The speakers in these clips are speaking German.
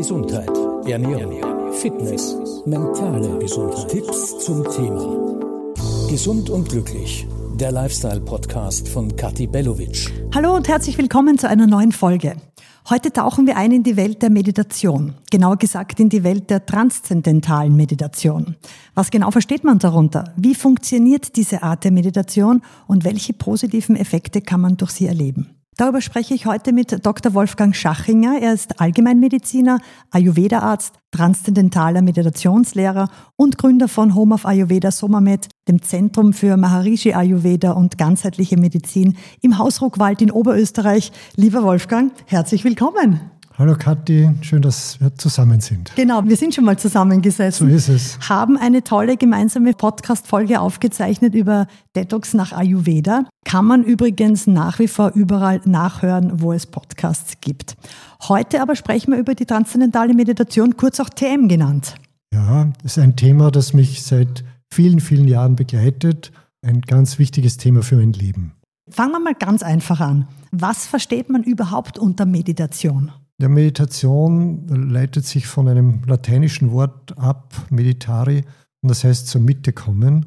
Gesundheit, Ernährung, Fitness, mentale Gesundheit. Tipps zum Thema Gesund und glücklich. Der Lifestyle-Podcast von Kathi Bellovic. Hallo und herzlich willkommen zu einer neuen Folge. Heute tauchen wir ein in die Welt der Meditation, genauer gesagt in die Welt der transzendentalen Meditation. Was genau versteht man darunter? Wie funktioniert diese Art der Meditation und welche positiven Effekte kann man durch sie erleben? Darüber spreche ich heute mit Dr. Wolfgang Schachinger. Er ist Allgemeinmediziner, Ayurveda-Arzt, transzendentaler Meditationslehrer und Gründer von Home of Ayurveda Somamed, dem Zentrum für Maharishi Ayurveda und ganzheitliche Medizin im Haus Ruckwald in Oberösterreich. Lieber Wolfgang, herzlich willkommen. Hallo Kathi, schön, dass wir zusammen sind. Genau, wir sind schon mal zusammengesessen. So ist es. Haben eine tolle gemeinsame Podcast-Folge aufgezeichnet über Detox nach Ayurveda. Kann man übrigens nach wie vor überall nachhören, wo es Podcasts gibt. Heute aber sprechen wir über die transzendentale Meditation, kurz auch TM genannt. Ja, das ist ein Thema, das mich seit vielen, vielen Jahren begleitet. Ein ganz wichtiges Thema für mein Leben. Fangen wir mal ganz einfach an. Was versteht man überhaupt unter Meditation? Ja, Meditation leitet sich von einem lateinischen Wort ab, meditare, und das heißt zur Mitte kommen.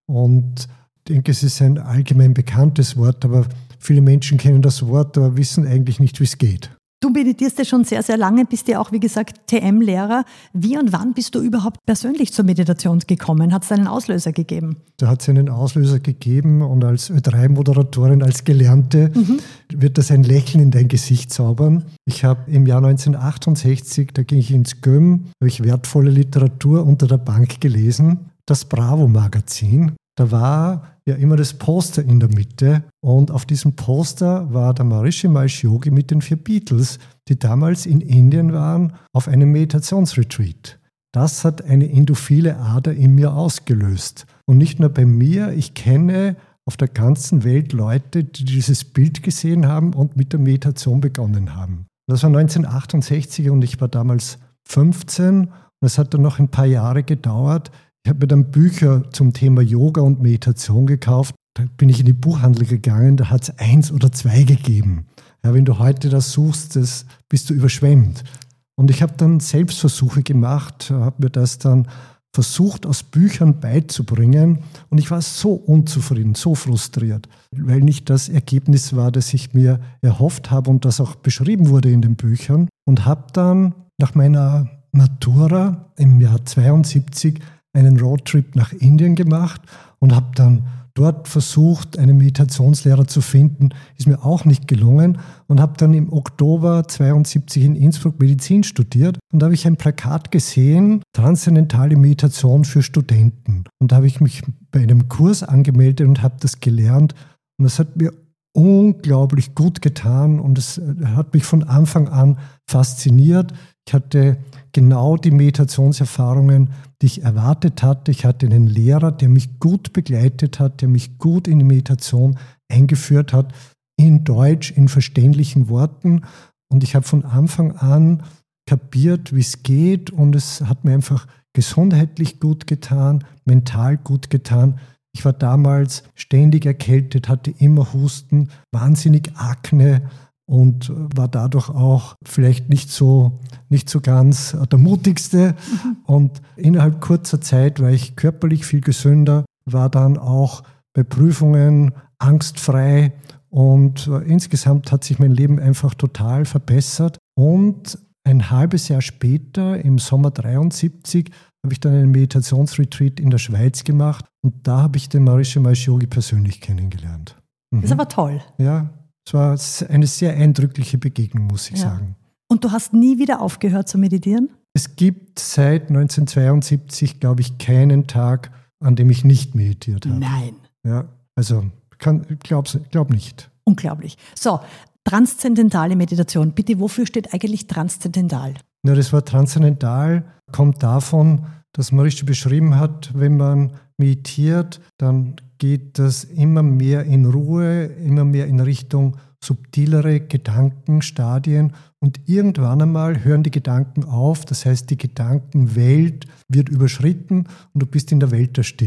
Und ich denke, es ist ein allgemein bekanntes Wort, aber viele Menschen kennen das Wort, aber wissen eigentlich nicht, wie es geht. Du meditierst ja schon sehr, sehr lange, bist ja auch, wie gesagt, TM-Lehrer. Wie und wann bist du überhaupt persönlich zur Meditation gekommen? Hat es einen Auslöser gegeben? Da hat es einen Auslöser gegeben und als Ö3-Moderatorin, als Gelernte, wird das ein Lächeln in dein Gesicht zaubern. Ich habe im Jahr 1968, da ging ich ins GÖM, habe ich wertvolle Literatur unter der Bank gelesen, das Bravo-Magazin. Da war ja immer das Poster in der Mitte und auf diesem Poster war der Maharishi Mahesh Yogi mit den 4 Beatles, die damals in Indien waren, auf einem Meditationsretreat. Das hat eine endophile Ader in mir ausgelöst. Und nicht nur bei mir, ich kenne auf der ganzen Welt Leute, die dieses Bild gesehen haben und mit der Meditation begonnen haben. Das war 1968 und ich war damals 15 und es hat dann noch ein paar Jahre gedauert. Ich habe mir dann Bücher zum Thema Yoga und Meditation gekauft. Da bin ich in die Buchhandlung gegangen, da hat es 1 oder 2 gegeben. Ja, wenn du heute das suchst, bist du überschwemmt. Und ich habe dann Selbstversuche gemacht, habe mir das dann versucht, aus Büchern beizubringen. Und ich war so unzufrieden, so frustriert, weil nicht das Ergebnis war, das ich mir erhofft habe und das auch beschrieben wurde in den Büchern. Und habe dann nach meiner Matura im Jahr 72 einen Roadtrip nach Indien gemacht und habe dann dort versucht, einen Meditationslehrer zu finden. Ist mir auch nicht gelungen und habe dann im Oktober 72 in Innsbruck Medizin studiert und da habe ich ein Plakat gesehen, transzendentale Meditation für Studenten. Und da habe ich mich bei einem Kurs angemeldet und habe das gelernt und das hat mir unglaublich gut getan und es hat mich von Anfang an fasziniert. Ich hatte genau die Meditationserfahrungen, die ich erwartet hatte. Ich hatte einen Lehrer, der mich gut begleitet hat, der mich gut in die Meditation eingeführt hat, in Deutsch, in verständlichen Worten. Und ich habe von Anfang an kapiert, wie es geht. Und es hat mir einfach gesundheitlich gut getan, mental gut getan. Ich war damals ständig erkältet, hatte immer Husten, wahnsinnig Akne und war dadurch auch vielleicht nicht so ganz der Mutigste. Und innerhalb kurzer Zeit war ich körperlich viel gesünder, war dann auch bei Prüfungen angstfrei und insgesamt hat sich mein Leben einfach total verbessert. Und ein halbes Jahr später, im Sommer 73, habe ich dann einen Meditationsretreat in der Schweiz gemacht und da habe ich den Maharishi Mahesh Yogi persönlich kennengelernt. Das ist aber toll. Ja, es war eine sehr eindrückliche Begegnung, muss ich sagen. Und du hast nie wieder aufgehört zu meditieren? Es gibt seit 1972, glaube ich, keinen Tag, an dem ich nicht meditiert habe. Nein. Ja, also glaub nicht. Unglaublich. So, transzendentale Meditation. Bitte, wofür steht eigentlich transzendental? Ja, das Wort transzendental kommt davon, dass Maharishi beschrieben hat, wenn man meditiert, dann geht das immer mehr in Ruhe, immer mehr in Richtung subtilere Gedankenstadien und irgendwann einmal hören die Gedanken auf, das heißt die Gedankenwelt wird überschritten und du bist in der Welt der Stille.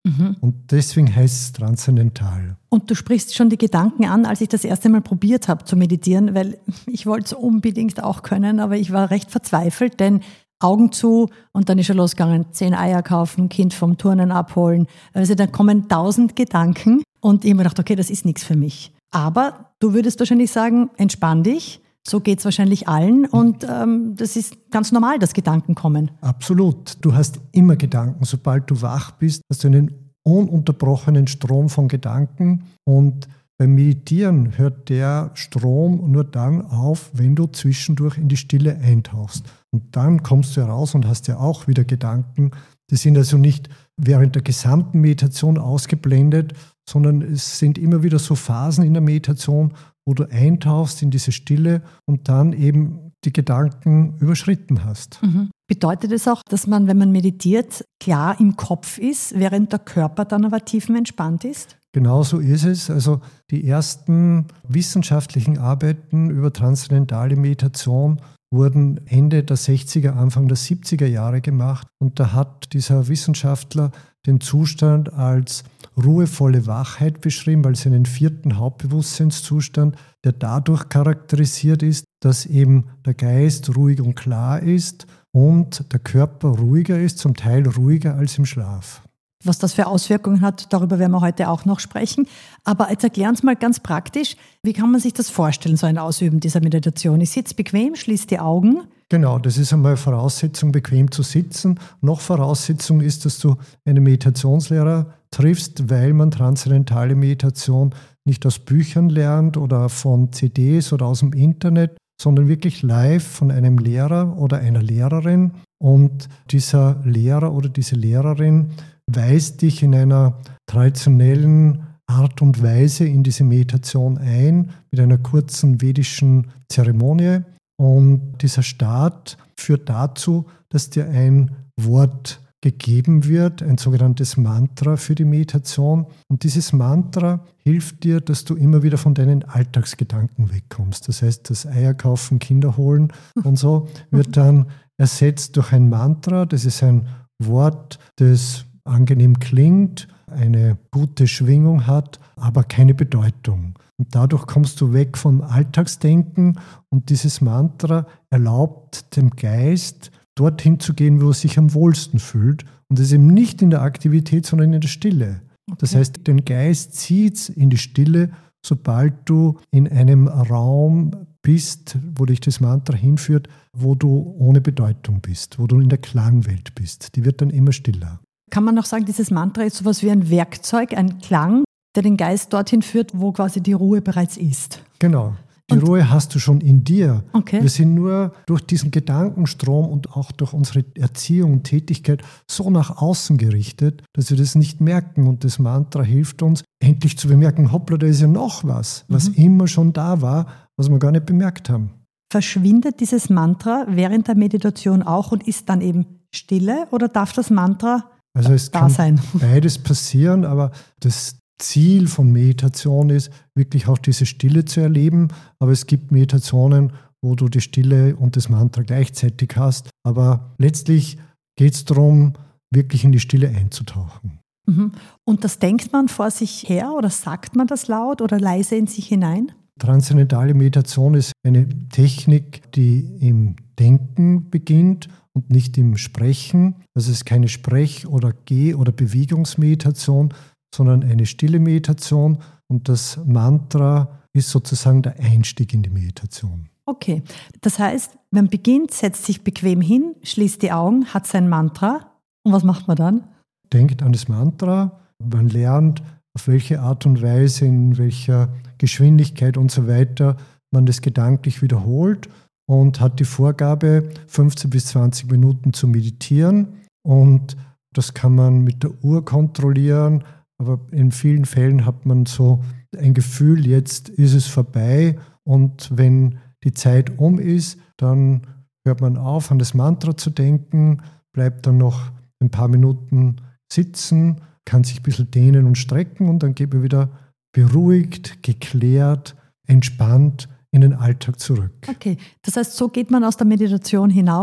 Und deswegen heißt es transzendental. Und du sprichst schon die Gedanken an, als ich das erste Mal probiert habe zu meditieren, weil ich wollte es unbedingt auch können, aber ich war recht verzweifelt, denn Augen zu und dann ist schon losgegangen, 10 Eier kaufen, Kind vom Turnen abholen. Also da kommen 1000 Gedanken und ich habe mir gedacht, okay, das ist nichts für mich. Aber du würdest wahrscheinlich sagen, entspann dich. So geht es wahrscheinlich allen und das ist ganz normal, dass Gedanken kommen. Absolut. Du hast immer Gedanken. Sobald du wach bist, hast du einen ununterbrochenen Strom von Gedanken. Und beim Meditieren hört der Strom nur dann auf, wenn du zwischendurch in die Stille eintauchst. Und dann kommst du heraus und hast ja auch wieder Gedanken. Die sind also nicht während der gesamten Meditation ausgeblendet, sondern es sind immer wieder so Phasen in der Meditation, wo du eintauchst in diese Stille und dann eben die Gedanken überschritten hast. Bedeutet es auch, dass man, wenn man meditiert, klar im Kopf ist, während der Körper dann aber tiefenentspannt ist? Genau so ist es. Also die ersten wissenschaftlichen Arbeiten über transzendentale Meditation wurden Ende der 60er, Anfang der 70er Jahre gemacht. Und da hat dieser Wissenschaftler den Zustand als ruhevolle Wachheit beschrieben, als einen 4. Hauptbewusstseinszustand, der dadurch charakterisiert ist, dass eben der Geist ruhig und klar ist und der Körper ruhiger ist, zum Teil ruhiger als im Schlaf. Was das für Auswirkungen hat, darüber werden wir heute auch noch sprechen. Aber jetzt erklär uns mal ganz praktisch, wie kann man sich das vorstellen, so ein Ausüben dieser Meditation? Ich sitze bequem, schließe die Augen. Genau, das ist einmal Voraussetzung, bequem zu sitzen. Noch Voraussetzung ist, dass du einen Meditationslehrer triffst, weil man transzendentale Meditation nicht aus Büchern lernt oder von CDs oder aus dem Internet, sondern wirklich live von einem Lehrer oder einer Lehrerin. Und dieser Lehrer oder diese Lehrerin weist dich in einer traditionellen Art und Weise in diese Meditation ein, mit einer kurzen vedischen Zeremonie. Und dieser Start führt dazu, dass dir ein Wort gegeben wird, ein sogenanntes Mantra für die Meditation. Und dieses Mantra hilft dir, dass du immer wieder von deinen Alltagsgedanken wegkommst. Das heißt, das Eier kaufen, Kinder holen und so wird dann ersetzt durch ein Mantra. Das ist ein Wort, das angenehm klingt, eine gute Schwingung hat, aber keine Bedeutung. Und dadurch kommst du weg vom Alltagsdenken und dieses Mantra erlaubt dem Geist, dorthin zu gehen, wo er sich am wohlsten fühlt. Und das ist eben nicht in der Aktivität, sondern in der Stille. Okay. Das heißt, den Geist zieht in die Stille, sobald du in einem Raum bist, wo dich das Mantra hinführt, wo du ohne Bedeutung bist, wo du in der Klangwelt bist. Die wird dann immer stiller. Kann man auch sagen, dieses Mantra ist sowas wie ein Werkzeug, ein Klang, der den Geist dorthin führt, wo quasi die Ruhe bereits ist? Genau. Die Ruhe hast du schon in dir. Okay. Wir sind nur durch diesen Gedankenstrom und auch durch unsere Erziehung und Tätigkeit so nach außen gerichtet, dass wir das nicht merken. Und das Mantra hilft uns, endlich zu bemerken, hoppla, da ist ja noch was immer schon da war, was wir gar nicht bemerkt haben. Verschwindet dieses Mantra während der Meditation auch und ist dann eben Stille oder darf das Mantra es da kann sein? Beides passieren, aber das Ziel von Meditation ist, wirklich auch diese Stille zu erleben. Aber es gibt Meditationen, wo du die Stille und das Mantra gleichzeitig hast. Aber letztlich geht es darum, wirklich in die Stille einzutauchen. Und das denkt man vor sich her oder sagt man das laut oder leise in sich hinein? Transzendentale Meditation ist eine Technik, die im Denken beginnt und nicht im Sprechen. Also es ist keine Sprech- oder Geh- oder Bewegungsmeditation, sondern eine stille Meditation. Und das Mantra ist sozusagen der Einstieg in die Meditation. Okay, das heißt, man beginnt, setzt sich bequem hin, schließt die Augen, hat sein Mantra. Und was macht man dann? Denkt an das Mantra. Man lernt, auf welche Art und Weise, in welcher Geschwindigkeit und so weiter man das gedanklich wiederholt und hat die Vorgabe, 15 bis 20 Minuten zu meditieren. Und das kann man mit der Uhr kontrollieren, aber in vielen Fällen hat man so ein Gefühl, jetzt ist es vorbei. Und wenn die Zeit um ist, dann hört man auf, an das Mantra zu denken, bleibt dann noch ein paar Minuten sitzen, kann sich ein bisschen dehnen und strecken und dann geht man wieder beruhigt, geklärt, entspannt in den Alltag zurück. Okay, das heißt, so geht man aus der Meditation hinaus,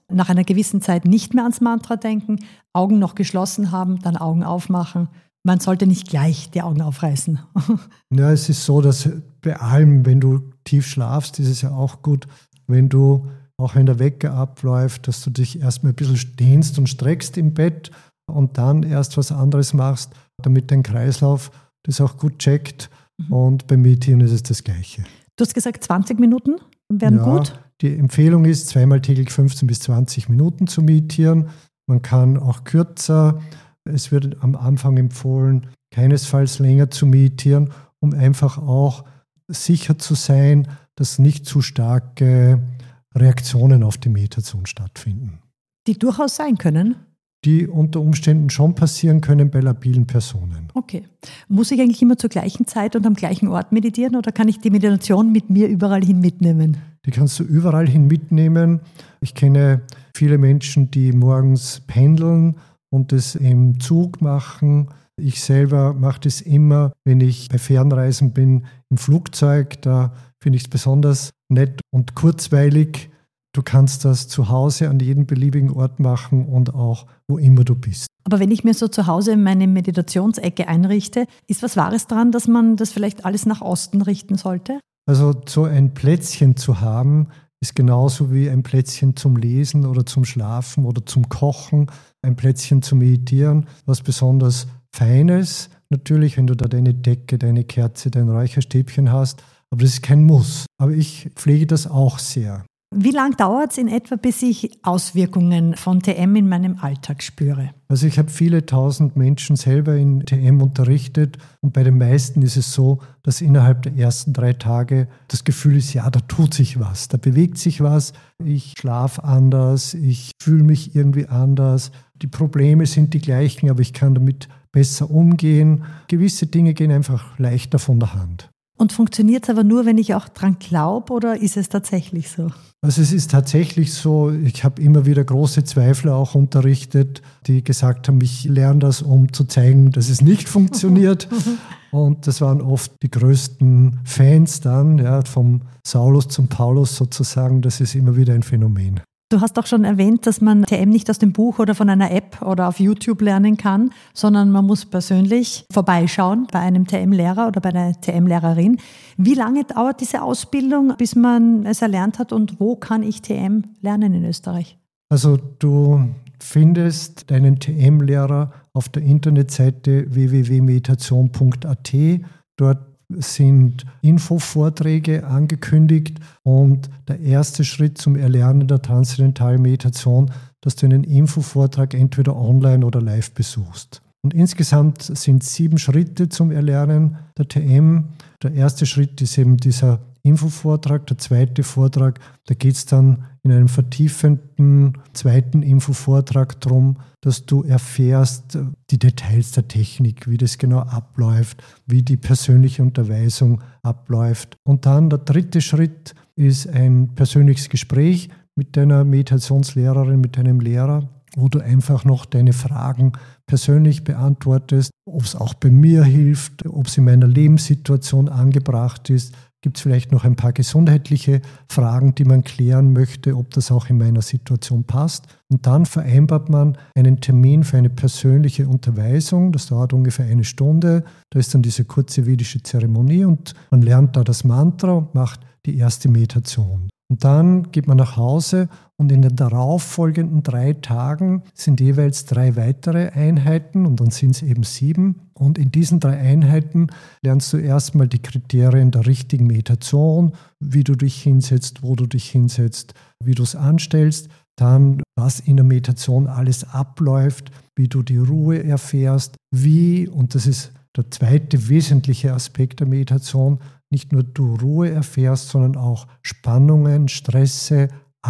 nach einer gewissen Zeit nicht mehr ans Mantra denken, Augen noch geschlossen haben, dann Augen aufmachen. Man sollte nicht gleich die Augen aufreißen. Ja, es ist so, dass bei allem, wenn du tief schlafst, ist es ja auch gut, wenn du, auch wenn der Wecker abläuft, dass du dich erstmal ein bisschen dehnst und streckst im Bett und dann erst was anderes machst, damit dein Kreislauf das auch gut checkt. Und beim Meditieren ist es das Gleiche. Du hast gesagt, 20 Minuten wären gut? Die Empfehlung ist, zweimal täglich 15 bis 20 Minuten zu meditieren. Man kann auch kürzer. Es wird am Anfang empfohlen, keinesfalls länger zu meditieren, um einfach auch sicher zu sein, dass nicht zu starke Reaktionen auf die Meditation stattfinden. Die durchaus sein können? Die unter Umständen schon passieren können bei labilen Personen. Okay. Muss ich eigentlich immer zur gleichen Zeit und am gleichen Ort meditieren oder kann ich die Meditation mit mir überall hin mitnehmen? Die kannst du überall hin mitnehmen. Ich kenne viele Menschen, die morgens pendeln und das im Zug machen. Ich selber mache das immer, wenn ich bei Fernreisen bin, im Flugzeug. Da finde ich es besonders nett und kurzweilig. Du kannst das zu Hause an jedem beliebigen Ort machen und auch wo immer du bist. Aber wenn ich mir so zu Hause meine Meditationsecke einrichte, ist was Wahres dran, dass man das vielleicht alles nach Osten richten sollte? Also so ein Plätzchen zu haben, ist genauso wie ein Plätzchen zum Lesen oder zum Schlafen oder zum Kochen, ein Plätzchen zum Meditieren, was besonders Feines. Natürlich, wenn du da deine Decke, deine Kerze, dein Räucherstäbchen hast, aber das ist kein Muss. Aber ich pflege das auch sehr. Wie lange dauert es in etwa, bis ich Auswirkungen von TM in meinem Alltag spüre? Also ich habe viele tausend Menschen selber in TM unterrichtet und bei den meisten ist es so, dass innerhalb der ersten 3 Tage das Gefühl ist, ja, da tut sich was, da bewegt sich was, ich schlafe anders, ich fühle mich irgendwie anders, die Probleme sind die gleichen, aber ich kann damit besser umgehen. Gewisse Dinge gehen einfach leichter von der Hand. Und funktioniert es aber nur, wenn ich auch dran glaube, oder ist es tatsächlich so? Also es ist tatsächlich so, ich habe immer wieder große Zweifler auch unterrichtet, die gesagt haben, ich lerne das, um zu zeigen, dass es nicht funktioniert. Und das waren oft die größten Fans dann, ja, vom Saulus zum Paulus sozusagen. Das ist immer wieder ein Phänomen. Du hast auch schon erwähnt, dass man TM nicht aus dem Buch oder von einer App oder auf YouTube lernen kann, sondern man muss persönlich vorbeischauen bei einem TM-Lehrer oder bei einer TM-Lehrerin. Wie lange dauert diese Ausbildung, bis man es erlernt hat und wo kann ich TM lernen in Österreich? Also du findest deinen TM-Lehrer auf der Internetseite www.meditation.at. Dort sind Infovorträge angekündigt und der erste Schritt zum Erlernen der transzendentalen Meditation, dass du einen Infovortrag entweder online oder live besuchst. Und insgesamt sind 7 Schritte zum Erlernen der TM. Der erste Schritt ist eben dieser Infovortrag, der zweite Vortrag, da geht es dann in einem vertiefenden zweiten Infovortrag darum, dass du erfährst die Details der Technik, wie das genau abläuft, wie die persönliche Unterweisung abläuft. Und dann der dritte Schritt ist ein persönliches Gespräch mit deiner Meditationslehrerin, mit deinem Lehrer, wo du einfach noch deine Fragen persönlich beantwortest, ob es auch bei mir hilft, ob es in meiner Lebenssituation angebracht ist. Gibt es vielleicht noch ein paar gesundheitliche Fragen, die man klären möchte, ob das auch in meiner Situation passt. Und dann vereinbart man einen Termin für eine persönliche Unterweisung. Das dauert ungefähr 1 Stunde. Da ist dann diese kurze vedische Zeremonie und man lernt da das Mantra und macht die erste Meditation. Und dann geht man nach Hause und in den darauffolgenden 3 Tagen sind jeweils 3 weitere Einheiten und dann sind es eben 7. Und in diesen 3 Einheiten lernst du erstmal die Kriterien der richtigen Meditation, wie du dich hinsetzt, wo du dich hinsetzt, wie du es anstellst. Dann, was in der Meditation alles abläuft, wie du die Ruhe erfährst, wie, und das ist der zweite wesentliche Aspekt der Meditation, nicht nur du Ruhe erfährst, sondern auch Spannungen, Stresse,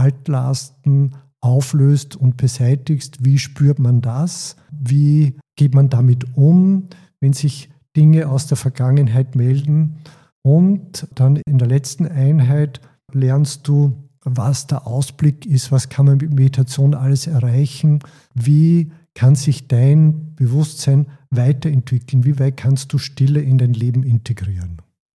Altlasten auflöst und beseitigst. Wie spürt man das? Wie geht man damit um, wenn sich Dinge aus der Vergangenheit melden? Und dann in der letzten Einheit lernst du, was der Ausblick ist, was kann man mit Meditation alles erreichen, wie kann sich dein Bewusstsein weiterentwickeln, wie weit kannst du Stille in dein Leben integrieren.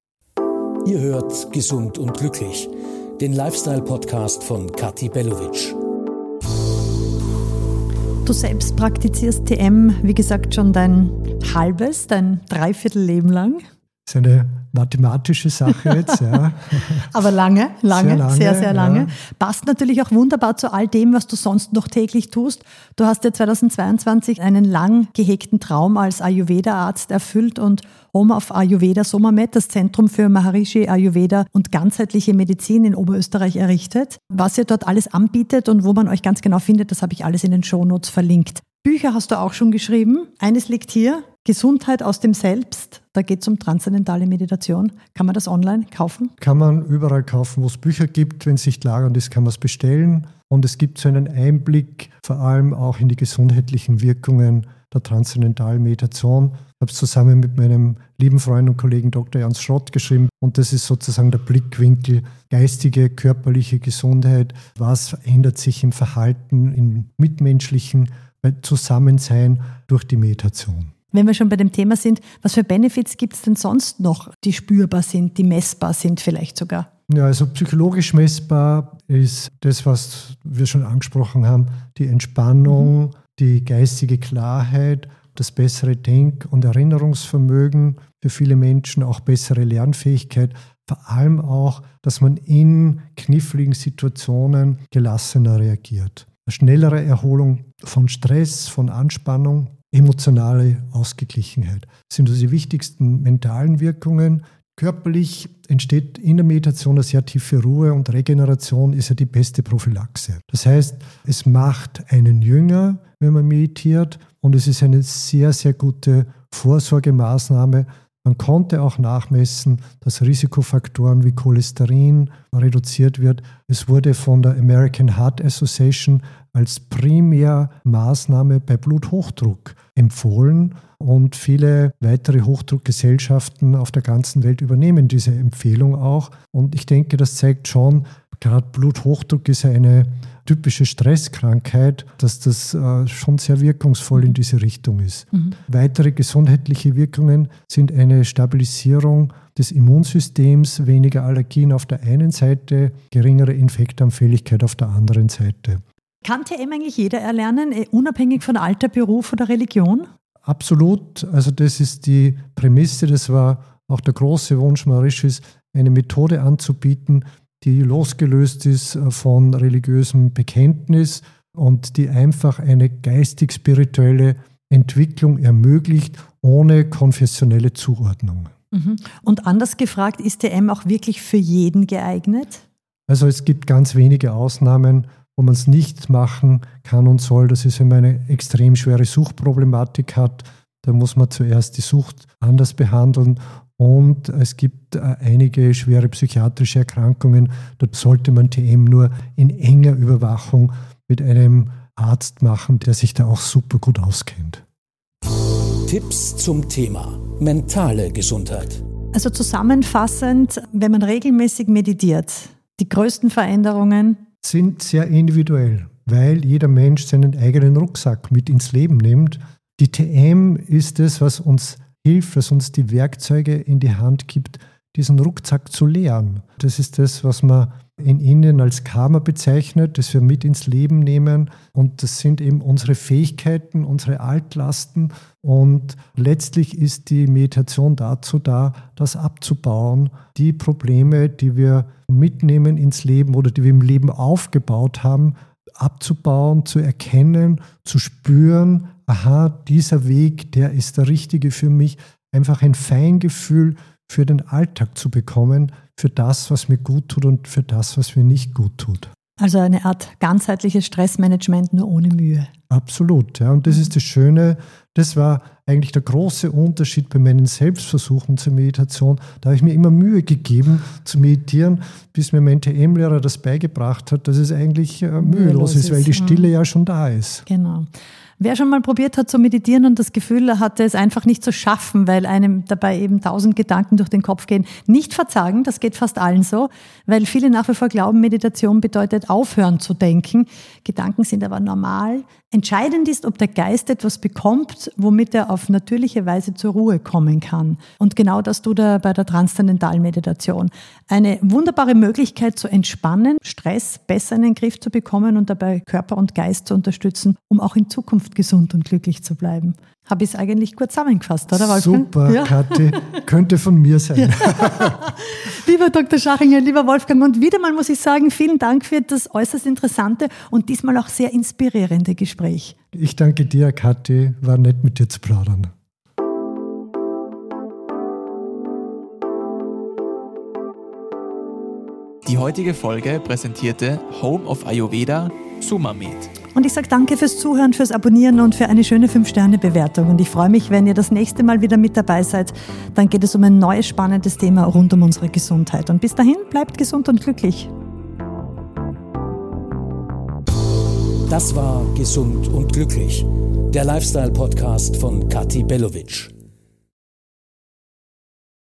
Ihr hört Gesund und Glücklich, den Lifestyle-Podcast von Kathi Bellovic. Du selbst praktizierst TM, wie gesagt, schon dein Dreiviertel-Leben lang. Das ist eine mathematische Sache jetzt, ja. Aber lange, sehr lange. Ja. Passt natürlich auch wunderbar zu all dem, was du sonst noch täglich tust. Du hast ja 2022 einen lang gehegten Traum als Ayurveda-Arzt erfüllt und Home of Ayurveda Somamed, das Zentrum für Maharishi Ayurveda und ganzheitliche Medizin in Oberösterreich errichtet. Was ihr dort alles anbietet und wo man euch ganz genau findet, das habe ich alles in den Shownotes verlinkt. Bücher hast du auch schon geschrieben. Eines liegt hier, Gesundheit aus dem Selbst. Da geht es um transzendentale Meditation. Kann man das online kaufen? Kann man überall kaufen, wo es Bücher gibt. Wenn es nicht lagernd ist, kann man es bestellen. Und es gibt so einen Einblick vor allem auch in die gesundheitlichen Wirkungen der transzendentalen Meditation. Ich habe es zusammen mit meinem lieben Freund und Kollegen Dr. Jan Schrott geschrieben. Und das ist sozusagen der Blickwinkel geistige, körperliche Gesundheit. Was verändert sich im Verhalten, im mitmenschlichen Zusammensein durch die Meditation? Wenn wir schon bei dem Thema sind, was für Benefits gibt es denn sonst noch, die spürbar sind, die messbar sind vielleicht sogar? Ja, also psychologisch messbar ist das, was wir schon angesprochen haben, die Entspannung, die geistige Klarheit, das bessere Denk- und Erinnerungsvermögen, für viele Menschen auch bessere Lernfähigkeit, vor allem auch, dass man in kniffligen Situationen gelassener reagiert. Eine schnellere Erholung von Stress, von Anspannung, emotionale Ausgeglichenheit. Das sind also die wichtigsten mentalen Wirkungen. Körperlich entsteht in der Meditation eine sehr tiefe Ruhe und Regeneration ist ja die beste Prophylaxe. Das heißt, es macht einen jünger, wenn man meditiert, und es ist eine sehr, sehr gute Vorsorgemaßnahme. Man konnte auch nachmessen, dass Risikofaktoren wie Cholesterin reduziert wird. Es wurde von der American Heart Association als Primärmaßnahme bei Bluthochdruck empfohlen und viele weitere Hochdruckgesellschaften auf der ganzen Welt übernehmen diese Empfehlung auch. Und ich denke, das zeigt schon, gerade Bluthochdruck ist ja eine typische Stresskrankheit, dass das schon sehr wirkungsvoll in diese Richtung ist. Weitere gesundheitliche Wirkungen sind eine Stabilisierung des Immunsystems, weniger Allergien auf der einen Seite, geringere Infektanfälligkeit auf der anderen Seite. Kann TM eigentlich jeder erlernen, unabhängig von Alter, Beruf oder Religion? Absolut. Also das ist die Prämisse, das war auch der große Wunsch Maharishis, eine Methode anzubieten, die losgelöst ist von religiösem Bekenntnis und die einfach eine geistig-spirituelle Entwicklung ermöglicht, ohne konfessionelle Zuordnung. Und anders gefragt, ist TM auch wirklich für jeden geeignet? Also es gibt ganz wenige Ausnahmen, wo man es nicht machen kann und soll. Das ist, wenn man eine extrem schwere Suchtproblematik hat, da muss man zuerst die Sucht anders behandeln. Und es gibt einige schwere psychiatrische Erkrankungen, dort sollte man TM nur in enger Überwachung mit einem Arzt machen, der sich da auch super gut auskennt. Tipps zum Thema mentale Gesundheit. Also zusammenfassend, wenn man regelmäßig meditiert, die größten Veränderungen sind sehr individuell, weil jeder Mensch seinen eigenen Rucksack mit ins Leben nimmt. Die TM ist es, was uns hilft, was uns die Werkzeuge in die Hand gibt, diesen Rucksack zu leeren. Das ist das, was man in Indien als Karma bezeichnet, das wir mit ins Leben nehmen. Und das sind eben unsere Fähigkeiten, unsere Altlasten. Und letztlich ist die Meditation dazu da, das abzubauen. Die Probleme, die wir mitnehmen ins Leben oder die wir im Leben aufgebaut haben, abzubauen, zu erkennen, zu spüren, aha, dieser Weg, der ist der richtige für mich. Einfach ein Feingefühl für den Alltag zu bekommen, für das, was mir gut tut und für das, was mir nicht gut tut. Also eine Art ganzheitliches Stressmanagement, nur ohne Mühe. Absolut, ja. Und das ist das Schöne. Das war eigentlich der große Unterschied bei meinen Selbstversuchen zur Meditation. Da habe ich mir immer Mühe gegeben zu meditieren, bis mir mein TM-Lehrer das beigebracht hat, dass es eigentlich mühelos ist, weil die Stille ja schon da ist. Genau. Wer schon mal probiert hat zu meditieren und das Gefühl hatte, es einfach nicht zu schaffen, weil einem dabei eben 1000 Gedanken durch den Kopf gehen, nicht verzagen, das geht fast allen so, weil viele nach wie vor glauben, Meditation bedeutet aufhören zu denken. Gedanken sind aber normal, Entscheidend ist, ob der Geist etwas bekommt, womit er auf natürliche Weise zur Ruhe kommen kann. Und genau das tut er bei der transzendentalen Meditation. Eine wunderbare Möglichkeit zu entspannen, Stress besser in den Griff zu bekommen und dabei Körper und Geist zu unterstützen, um auch in Zukunft gesund und glücklich zu bleiben. Habe ich es eigentlich gut zusammengefasst, oder Wolfgang? Super, ja. Kathi, könnte von mir sein. Ja. Lieber Dr. Schachinger, lieber Wolfgang, und wieder mal muss ich sagen, vielen Dank für das äußerst interessante und diesmal auch sehr inspirierende Gespräch. Ich danke dir, Kathi, war nett mit dir zu plaudern. Die heutige Folge präsentierte Home of Ayurveda Sumamed. Und ich sage danke fürs Zuhören, fürs Abonnieren und für eine schöne 5-Sterne-Bewertung. Und ich freue mich, wenn ihr das nächste Mal wieder mit dabei seid. Dann geht es um ein neues spannendes Thema rund um unsere Gesundheit. Und bis dahin, bleibt gesund und glücklich. Das war Gesund und Glücklich, der Lifestyle-Podcast von Kathi Bellovic.